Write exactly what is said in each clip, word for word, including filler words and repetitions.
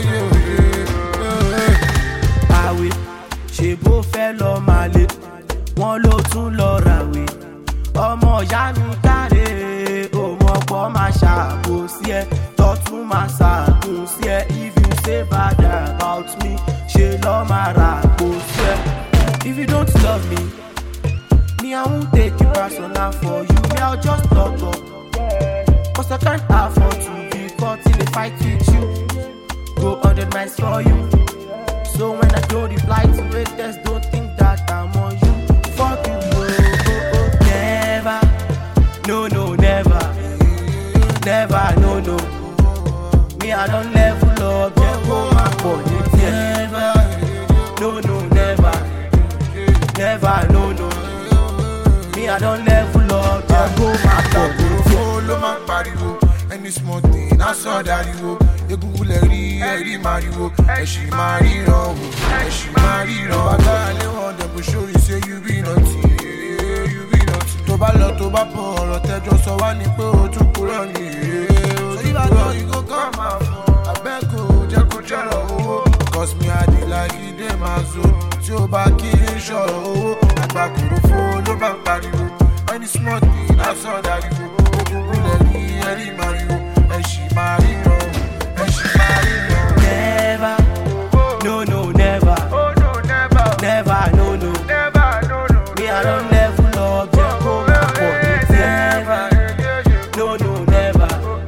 Àwẹ̀ ṣe bó fẹ́ lọ máa lé, wọ́n ló tún lọ ràwé. Ọmọ ìyá mi káre, òmò ọ̀pọ̀ máa ṣàbò sí ẹ, tọ́tún máa ṣàgùn sí ẹ. If you say bad about me, ṣe lọ́ máa ràpò sí ẹ. If you don't love me, me I won't take it personal for you, me I'll just talk up. Cause I can't afford to be caught in a fight with you. Go hundred miles for you. So when I don't reply to haters, don't think that I'm on you. Fuck you, oh, oh, oh. Never, no, no, never. Never, no, no. Me I don't level up, yeah, go my body. Never, no, no, never. Never, no, no. Me I don't level up, yeah, go my body. Follow my body, any small thing, I saw that you. You Google every, every Mario, and she married on, and she married on. But I only want them to show you, say you be naughty, you be naughty. Toba lo, toba po, tejo so wani pe o tu kuro ni. So if I know you go come out, I beg you, just go chalo. Cause me I dey like you, dey my soul. So back in show, I back to the follow my body. Any small thing, I saw that you. Every Mario, and she married on, and she married on. Never, no, no, never. Oh no, never, Never, no, no. never, no, no. Me I don't level up, just go my body. Never, no, no, never.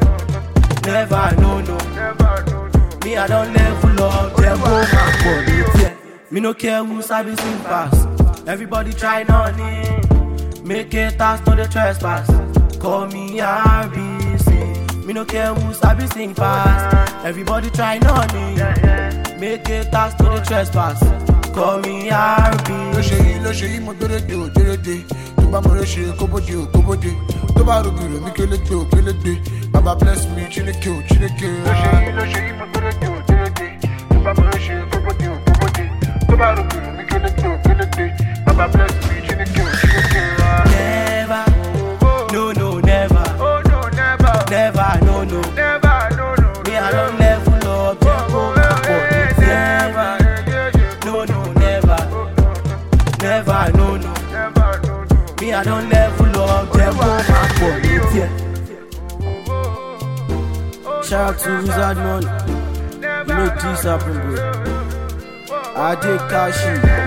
Never, no, no. Me I don't level up, just go my body. Me no care who sabi sing pass. Everybody try on it. Make it task, no the trespass. Call me R B C. Me no care who sabi sing fast. Everybody try on me. Make it task to the trespass. Call me R B Lo C. ṣe yìí, lo ṣe yìí, mo dúró de o, dúró de. Tó bá mo lè ṣe kóbóde o, kóbóde. Tó bá rògbòrò mi kéléde o, kéléde. Baba bless me, Chineke o, Chineke. Lo ṣe yìí, lo ṣe yìí, mo dúró de o, dúró de. Tó bá mo lè ṣe kóbóde o, kóbóde. Tó bá rògbòrò mi kéléde o, kéléde. Baba bless me, Chineke o, Chineke. Never, no, no, never. Oh no, never, Never, no, no. never, no, no. Me I don't level up, just go my body. Never, no, no, never. Never, no, no. Me I don't level up, just go my body. Shout out to Wizard Money. You make this happen, bro. I did cash you.